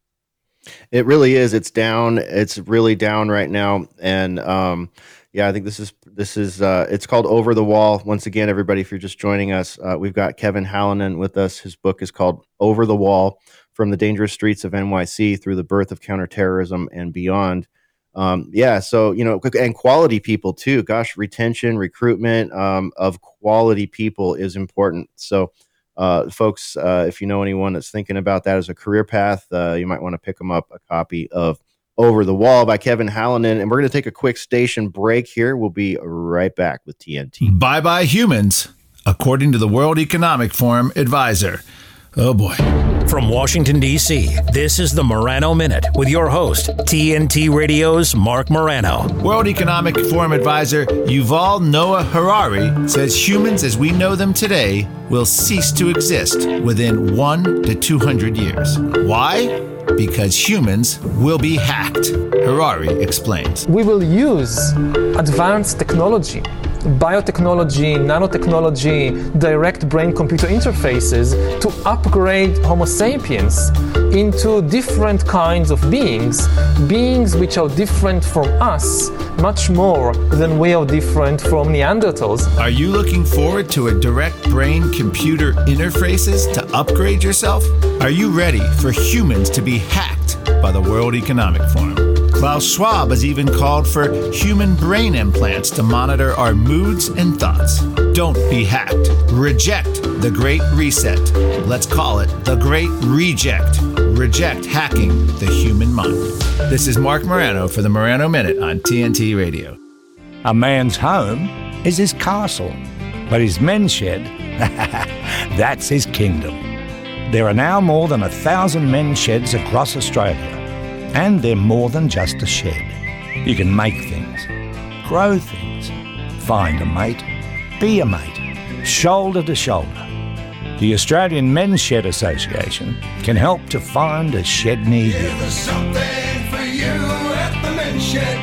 It really is. It's down. It's really down right now. And um, yeah, I think this is this is uh, it's called Over the Wall. Once again, everybody, if you're just joining us, uh, we've got Kevin Hallinan with us. His book is called Over the Wall: From the Dangerous Streets of N Y C Through the Birth of Counterterrorism and Beyond. Um, yeah, so, you know, and quality people too. Gosh, retention, recruitment um, of quality people is important. So, uh, folks, uh, if you know anyone that's thinking about that as a career path, uh, you might want to pick them up a copy of Over the Wall by Kevin Hallinan. And we're going to take a quick station break here. We'll be right back with T N T. Bye-bye humans, according to the World Economic Forum advisor. Oh, boy. From Washington, D C, this is the Morano Minute with your host, T N T Radio's Mark Morano. World Economic Forum advisor Yuval Noah Harari says humans as we know them today will cease to exist within one to two hundred years. Why? Because humans will be hacked. Harari explains. We will use advanced technology, biotechnology, nanotechnology, direct brain-computer interfaces to upgrade Homo sapiens into different kinds of beings, beings which are different from us much more than we are different from Neanderthals. Are you looking forward to a direct brain-computer interfaces to upgrade yourself? Are you ready for humans to be hacked by the World Economic Forum? Klaus Schwab has even called for human brain implants to monitor our moods and thoughts. Don't be hacked. Reject the Great Reset. Let's call it the Great Reject. Reject hacking the human mind. This is Mark Morano for the Morano Minute on T N T Radio. A man's home is his castle, but his men's shed, that's his kingdom. There are now more than a thousand men's sheds across Australia. And they're more than just a shed. You can make things, grow things, find a mate, be a mate, shoulder to shoulder. The Australian Men's Shed Association can help to find a shed near you. There's something for you at the men's shed.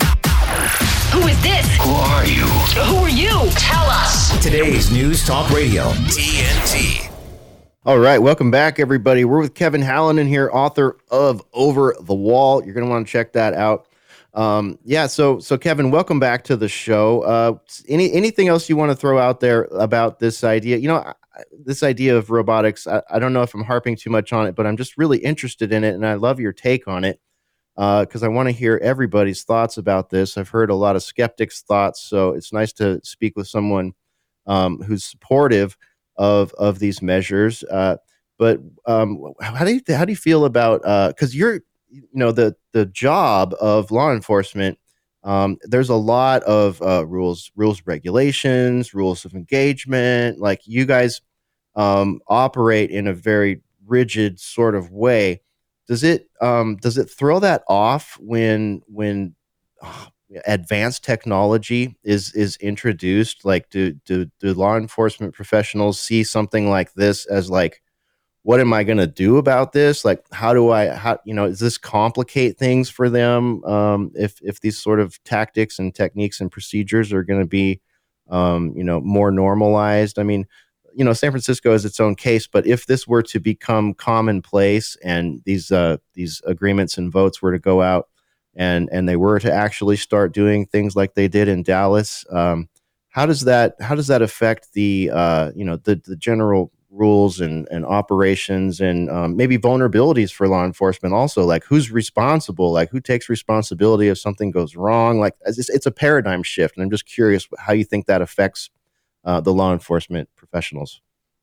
Who is this? Who are you? Who are you? Tell us. Today's News Talk Radio, T N T. All right, welcome back, everybody. We're with Kevin Hallinan here, author of Over the Wall. You're going to want to check that out. Um, yeah, so so Kevin, welcome back to the show. Uh, any anything else you want to throw out there about this idea? You know, this idea of robotics, I, I don't know if I'm harping too much on it, but I'm just really interested in it, and I love your take on it because uh, I want to hear everybody's thoughts about this. I've heard a lot of skeptics' thoughts, so it's nice to speak with someone um, who's supportive of of these measures. Uh, but um, how do you how do you feel about because uh, you're you know the the job of law enforcement? Um, there's a lot of uh, rules, rules, regulations, rules of engagement. Like you guys um, operate in a very rigid sort of way. Does it um, does it throw that off when when uh, advanced technology is is introduced? Like, do do do law enforcement professionals see something like this as like, what am I going to do about this? Like, how do I, how, you know, does this complicate things for them? Um, if, if these sort of tactics and techniques and procedures are going to be, um, you know, more normalized? I mean, you know, San Francisco is its own case, but if this were to become commonplace and these, uh, these agreements and votes were to go out and, and they were to actually start doing things like they did in Dallas, um, how does that, how does that affect the, uh, you know, the, the general rules and, and operations and um, maybe vulnerabilities for law enforcement also? Like, who's responsible? Like, who takes responsibility if something goes wrong? Like, it's, it's a paradigm shift. And I'm just curious how you think that affects uh, the law enforcement professionals.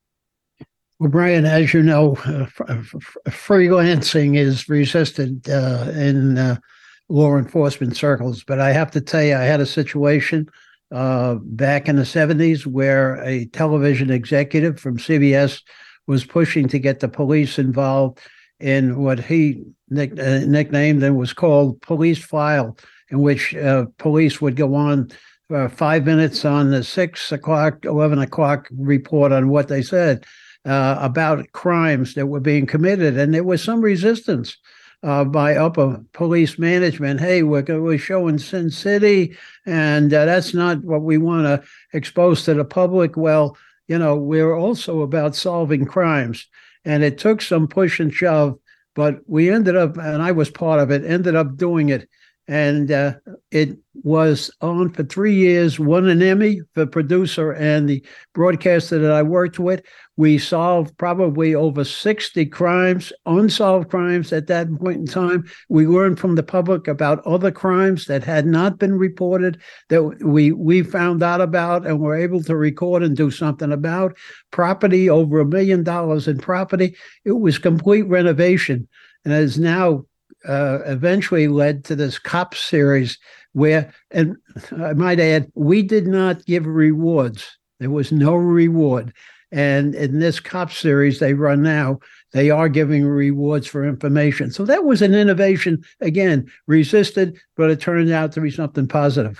Well, Brian, as you know, uh, freelancing is resisted uh, in uh, law enforcement circles. But I have to tell you, I had a situation Uh, back in the seventies where a television executive from C B S was pushing to get the police involved in what he nick, uh, nicknamed and was called Police File, in which uh, police would go on uh, five minutes on the six o'clock, eleven o'clock report on what they said uh, about crimes that were being committed. And there was some resistance Uh, by upper police management. Hey, we're, we're showing Sin City, and uh, that's not what we want to expose to the public. Well, you know, we're also about solving crimes. And it took some push and shove, but we ended up, and I was part of it, ended up doing it. And uh, it was on for three years, won an Emmy for producer and the broadcaster that I worked with. We solved probably over sixty crimes, unsolved crimes at that point in time. We learned from the public about other crimes that had not been reported that we, we found out about and were able to record and do something about. Property, over a million dollars in property. It was complete renovation, and is now Uh, eventually led to this cop series where, and I might add, we did not give rewards. There was no reward. And in this cop series they run now, they are giving rewards for information. So that was an innovation, again, resisted, but it turned out to be something positive.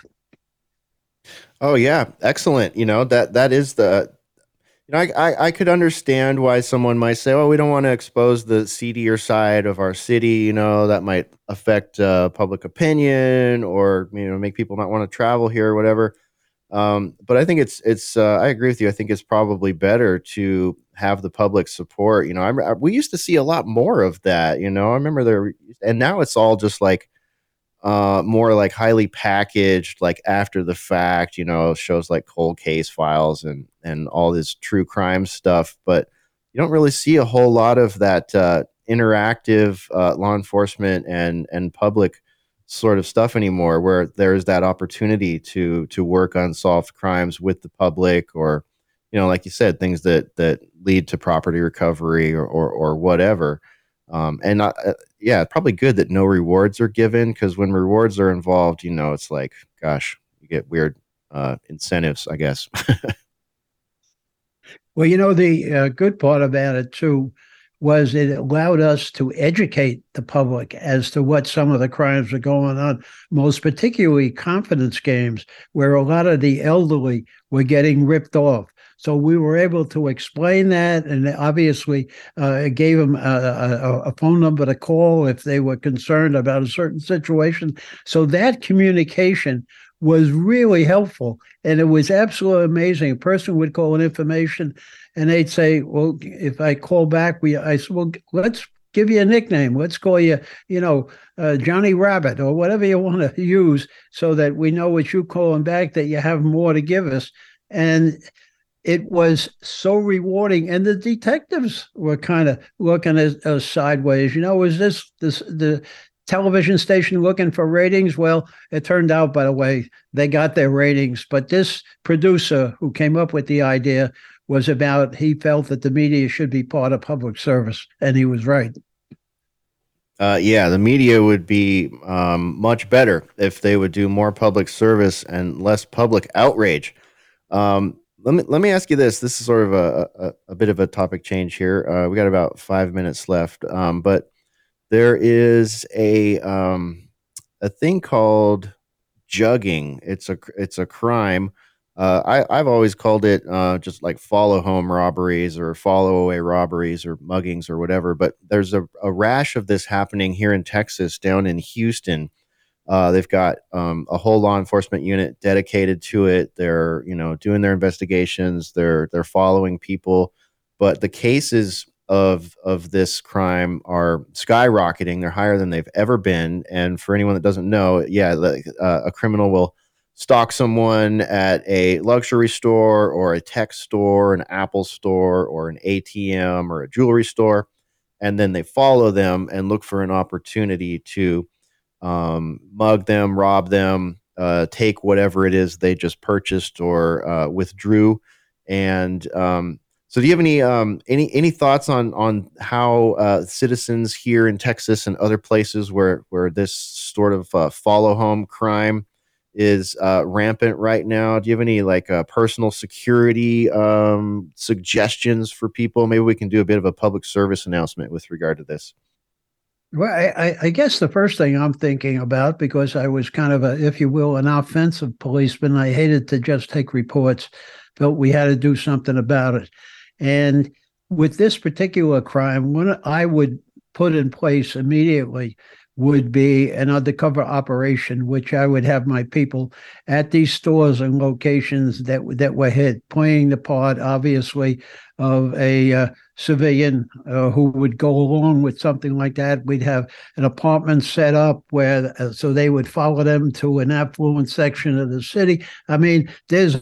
Oh yeah. Excellent. You know, that, that is the, You know, I, I I could understand why someone might say, "Oh, we don't want to expose the seedier side of our city." You know, that might affect uh, public opinion, or you know, make people not want to travel here or whatever. Um, but I think it's it's. Uh, I agree with you. I think it's probably better to have the public support. You know, I, I we used to see a lot more of that. You know, I remember there, and now it's all just like uh, more like highly packaged, like after the fact. You know, shows like Cold Case Files and. and all this true crime stuff, but you don't really see a whole lot of that uh, interactive uh, law enforcement and and public sort of stuff anymore, where there's that opportunity to to work on solved crimes with the public, or you know, like you said, things that that lead to property recovery or or, or whatever. Um, and not, uh, yeah, probably good that no rewards are given, because when rewards are involved, you know, it's like, gosh, you get weird uh, incentives, I guess. Well, you know, the uh, good part about it, too, was it allowed us to educate the public as to what some of the crimes are going on, most particularly confidence games, where a lot of the elderly were getting ripped off. So we were able to explain that, and obviously uh, it gave them a, a, a phone number to call if they were concerned about a certain situation. So that communication was really helpful, and it was absolutely amazing. A person would call an information, and they'd say, "Well, if I call back, we," I said, "Well, let's give you a nickname. Let's call you, you know, uh, Johnny Rabbit or whatever you want to use, so that we know what you're calling back, that you have more to give us." And it was so rewarding, and the detectives were kind of looking at us sideways. You know, is this this the television station looking for ratings? Well, it turned out, by the way, they got their ratings. But this producer who came up with the idea was about, he felt that the media should be part of public service, and he was right. Uh, yeah, the media would be um, much better if they would do more public service and less public outrage. Um, let me let me ask you this. This is sort of a, a, a bit of a topic change here. Uh, we got about five minutes left, um, but there is a um, a thing called jugging. It's a it's a crime. Uh, I, I've always called it uh, just like follow home robberies or follow away robberies or muggings or whatever. But there's a, a rash of this happening here in Texas, down in Houston. Uh, they've got um, a whole law enforcement unit dedicated to it. They're, you know, doing their investigations. They're they're following people, but the cases of of this crime are skyrocketing. They're higher than they've ever been. And for anyone that doesn't know, yeah, like, uh, a criminal will stalk someone at a luxury store or a tech store, an Apple store, or an A T M or a jewelry store, and then they follow them and look for an opportunity to um, mug them, rob them, uh, take whatever it is they just purchased or uh, withdrew. And um, so, do you have any um, any any thoughts on on how uh, citizens here in Texas and other places where where this sort of uh, follow home crime is uh, rampant right now? Do you have any like uh, personal security um, suggestions for people? Maybe we can do a bit of a public service announcement with regard to this. Well, I, I guess the first thing I'm thinking about, because I was kind of a, if you will, an offensive policeman, I hated to just take reports, felt we had to do something about it. And with this particular crime, what I would put in place immediately would be an undercover operation, which I would have my people at these stores and locations that that were hit, playing the part, obviously, of a uh, civilian uh, who would go along with something like that. We'd have an apartment set up where, uh, so they would follow them to an affluent section of the city. I mean, there's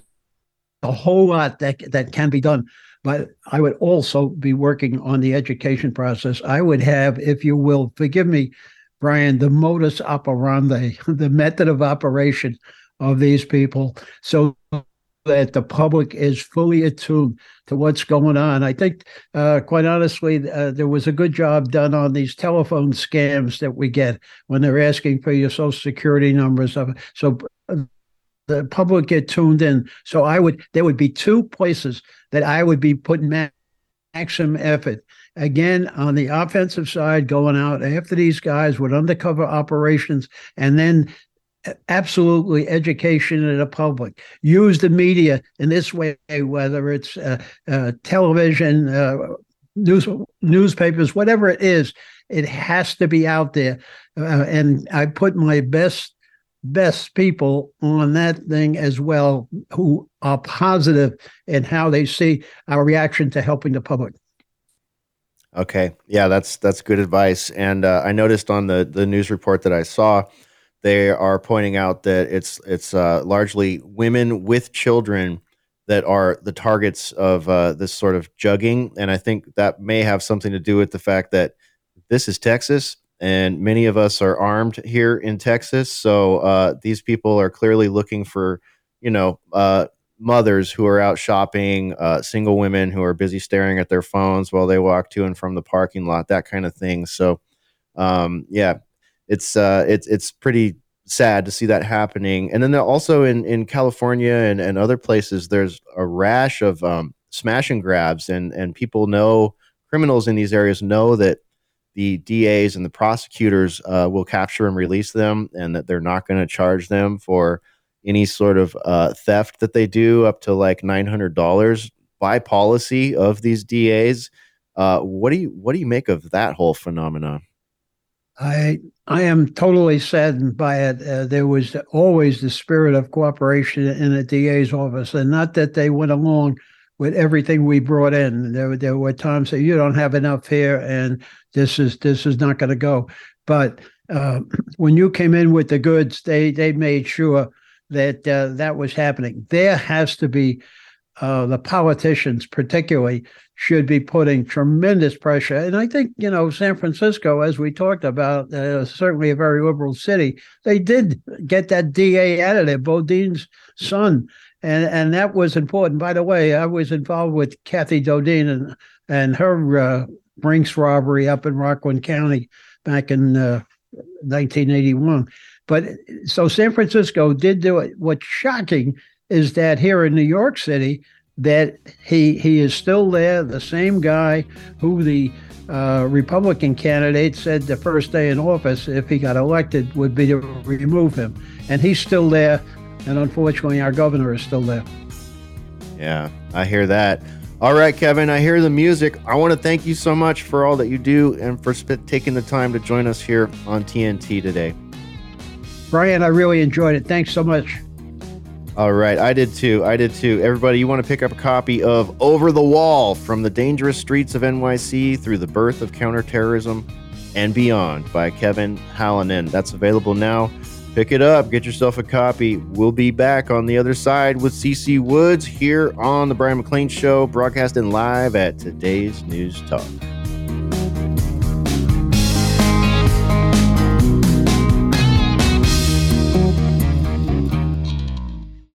a whole lot that that can be done. But I would also be working on the education process. I would have, if you will, forgive me, Brian, the modus operandi, the method of operation of these people, so that the public is fully attuned to what's going on. I think, uh, quite honestly, uh, there was a good job done on these telephone scams that we get when they're asking for your social security numbers. So the public get tuned in. So I would, there would be two places that I would be putting maximum effort. Again, on the offensive side, going out after these guys with undercover operations, and then absolutely education of the public. Use the media in this way, whether it's uh, uh, television, uh, news, newspapers, whatever it is, it has to be out there. Uh, and I put my best best people on that thing as well, who are positive in how they see our reaction to helping the public. Okay. Yeah, that's that's good advice. And uh, I noticed on the, the news report that I saw, they are pointing out that it's it's uh, largely women with children that are the targets of uh, this sort of jugging. And I think that may have something to do with the fact that this is Texas, and many of us are armed here in Texas. So uh, these people are clearly looking for, you know, uh, mothers who are out shopping, uh, single women who are busy staring at their phones while they walk to and from the parking lot, that kind of thing. So, um, yeah, it's uh, it's it's pretty sad to see that happening. And then also in, in California and, and other places, there's a rash of um, smash and grabs, and and people know, criminals in these areas know that the D As and the prosecutors uh, will capture and release them, and that they're not going to charge them for any sort of uh, theft that they do, up to like nine hundred dollars by policy of these D As. Uh, what do you what do you make of that whole phenomenon? I I am totally saddened by it. Uh, there was always the spirit of cooperation in the D A's office, and not that they went along with everything we brought in. There, there were times that you don't have enough here, and this is this is not going to go. But uh, when you came in with the goods, they they made sure that uh, that was happening. There has to be uh, the politicians particularly should be putting tremendous pressure. And I think, you know, San Francisco, as we talked about, uh, certainly a very liberal city, they did get that D A out of there, Bodine's son. And and that was important. By the way, I was involved with Kathy Dodine and, and her uh, Brinks robbery up in Rockland County back in uh, nineteen eighty-one. But so San Francisco did do it. What's shocking is that here in New York City, that he he is still there, the same guy who the uh, Republican candidate said the first day in office, if he got elected, would be to remove him. And he's still there, and unfortunately our governor is still there. Yeah, I hear that. All right, Kevin, I hear the music. I want to thank you so much for all that you do and for sp- taking the time to join us here on T N T today. Brian, I really enjoyed it. Thanks so much. All right, I did too. I did too. Everybody, you want to pick up a copy of Over the Wall, From the Dangerous Streets of N Y C Through the Birth of Counterterrorism and Beyond by Kevin Hallinan. That's available now. Pick it up. Get yourself a copy. We'll be back on the other side with C C Woods here on The Brian McLean Show, broadcasting live at Today's News Talk.